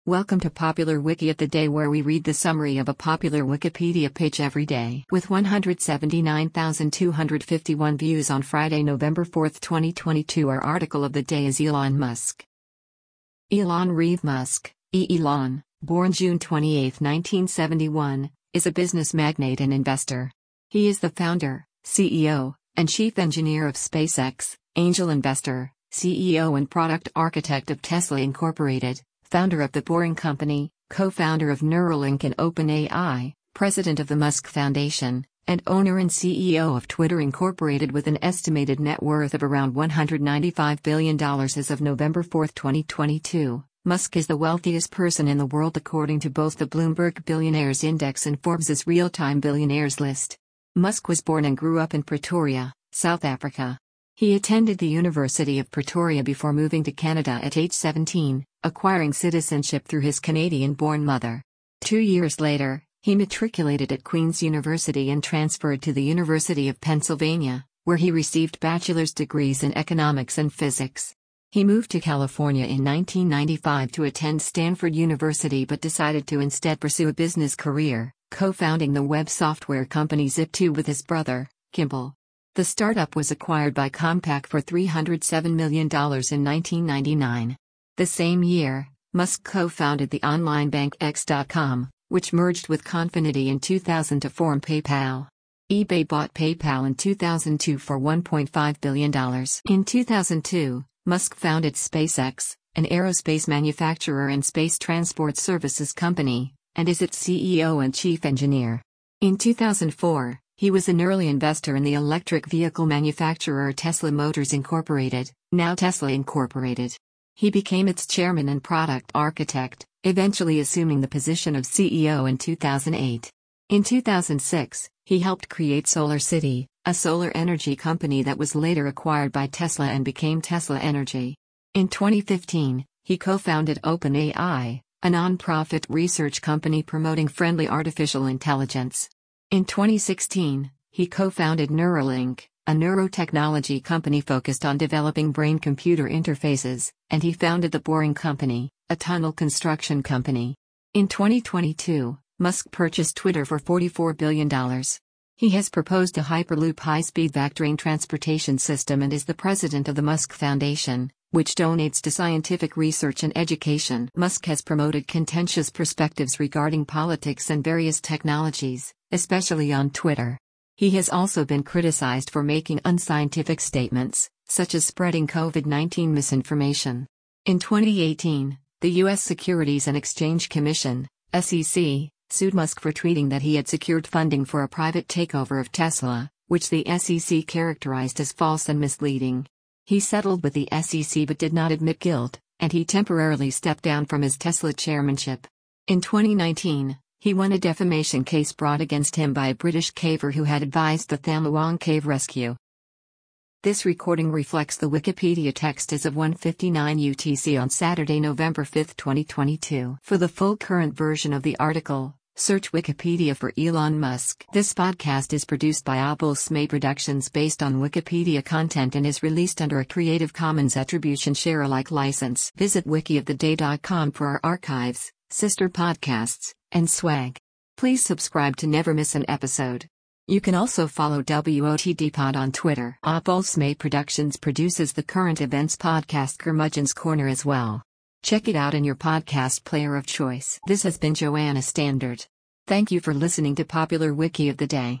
Welcome to Popular Wiki of the Day, where we read the summary of a popular Wikipedia page every day. With 179,251 views on Friday, November 4, 2022, our article of the day is Elon Musk. Elon Reeve Musk, Elon, born June 28, 1971, is a business magnate and investor. He is the founder, CEO, and chief engineer of SpaceX, angel investor, CEO and product architect of Tesla Incorporated, founder of The Boring Company, co-founder of Neuralink and OpenAI, president of the Musk Foundation, and owner and CEO of Twitter Incorporated, with an estimated net worth of around $195 billion as of November 4, 2022. Musk is the wealthiest person in the world according to both the Bloomberg Billionaires Index and Forbes' Real-Time Billionaires list. Musk was born and grew up in Pretoria, South Africa. He attended the University of Pretoria before moving to Canada at age 17, acquiring citizenship through his Canadian-born mother. 2 years later, he matriculated at Queen's University and transferred to the University of Pennsylvania, where he received bachelor's degrees in economics and physics. He moved to California in 1995 to attend Stanford University, but decided to instead pursue a business career, co-founding the web software company Zip2 with his brother, Kimball. The startup was acquired by Compaq for $307 million in 1999. The same year, Musk co-founded the online bank X.com, which merged with Confinity in 2000 to form PayPal. eBay bought PayPal in 2002 for $1.5 billion. In 2002, Musk founded SpaceX, an aerospace manufacturer and space transport services company, and is its CEO and chief engineer. In 2004, he was an early investor in the electric vehicle manufacturer Tesla Motors Incorporated, now Tesla Incorporated. He became its chairman and product architect, eventually assuming the position of CEO in 2008. In 2006, he helped create SolarCity, a solar energy company that was later acquired by Tesla and became Tesla Energy. In 2015, he co-founded OpenAI, a non-profit research company promoting friendly artificial intelligence. In 2016, he co-founded Neuralink, a neurotechnology company focused on developing brain-computer interfaces, and he founded The Boring Company, a tunnel construction company. In 2022, Musk purchased Twitter for $44 billion. He has proposed a Hyperloop high-speed vectoring transportation system and is the president of the Musk Foundation, which donates to scientific research and education. Musk has promoted contentious perspectives regarding politics and various technologies, especially on Twitter. He has also been criticized for making unscientific statements, such as spreading COVID-19 misinformation. In 2018, the U.S. Securities and Exchange Commission, SEC, sued Musk for tweeting that he had secured funding for a private takeover of Tesla, which the SEC characterized as false and misleading. He settled with the SEC but did not admit guilt, and he temporarily stepped down from his Tesla chairmanship. In 2019, he won a defamation case brought against him by a British caver who had advised the Tham Luang cave rescue. This recording reflects the Wikipedia text as of 1:59 UTC on Saturday, November 5, 2022. For the full current version of the article, search Wikipedia for Elon Musk. This podcast is produced by Abul Smay Productions based on Wikipedia content and is released under a Creative Commons Attribution Share Alike license. Visit wikioftheday.com for our archives, sister podcasts, and swag. Please subscribe to never miss an episode. You can also follow WOTDpod on Twitter. Abul Smay Productions produces the current events podcast Curmudgeon's Corner as well. Check it out in your podcast player of choice. This has been Joanna Standard. Thank you for listening to Popular Wiki of the Day.